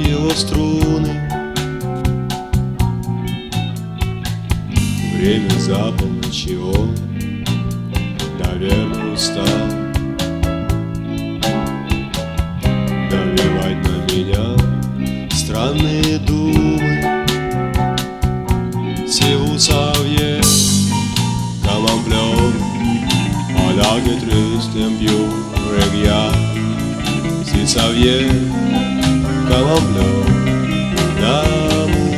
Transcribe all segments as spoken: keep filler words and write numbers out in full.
его струны. Время за полночи, он, наверное, устал навевать на меня странные думы. Si vous saviez comme un pleure à la triste en più regia, si saviez comme un pleure d'amour,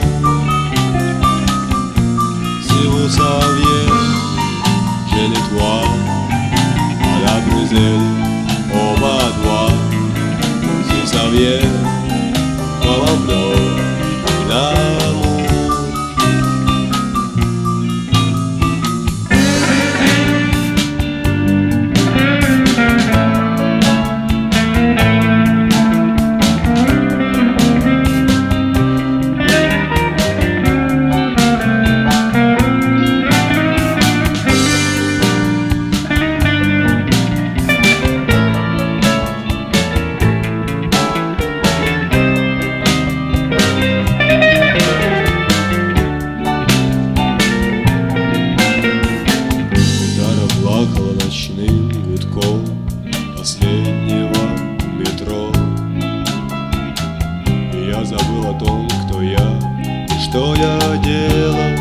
si vous saviez je nettoie à la briselle au bas droit, si saviez comme un pleure d'amour. Ночным гудком последнего метро, и я забыл о том, кто я и что я делал.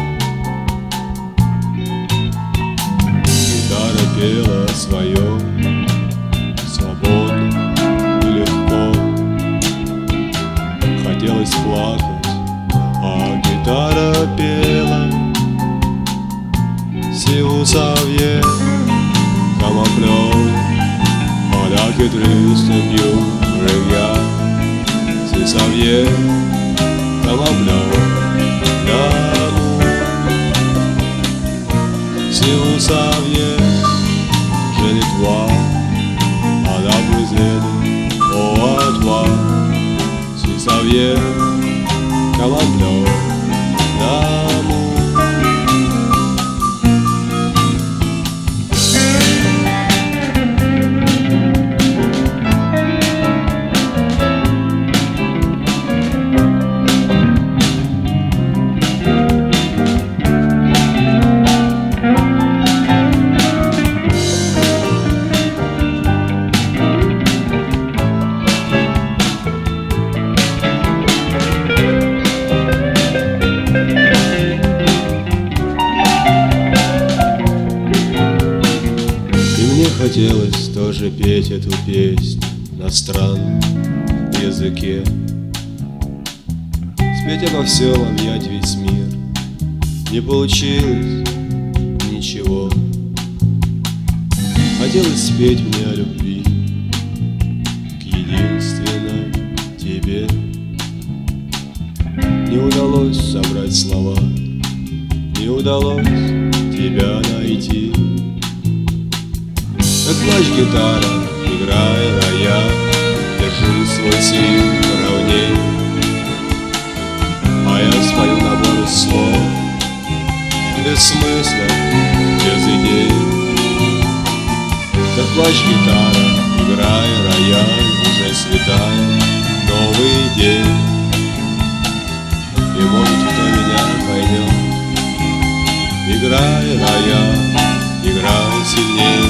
Гитара пела о своем свободно и легко. Хотелось плакать, а гитара пела. Si vous saviez comme un pleure à la triste più regia, si saviez comme un pleure d'amour, si vous saviez je nettoie à la briselle au à toi, si saviez comme un pleure d'amour. Хотелось тоже петь эту песню на странном языке, спеть обо всем, объять весь мир. Не получилось ничего. Хотелось спеть мне о любви к единственной тебе. Не удалось собрать слова, не удалось тебя найти. Так плачь, гитара, играй рояль, держи свой стиль ровней, а я спою набор слов без смысла, без идей. Так плачь, гитара, играй рояль, уже светает новый день, и может кто меня поймет. Играй рояль, играй сильней.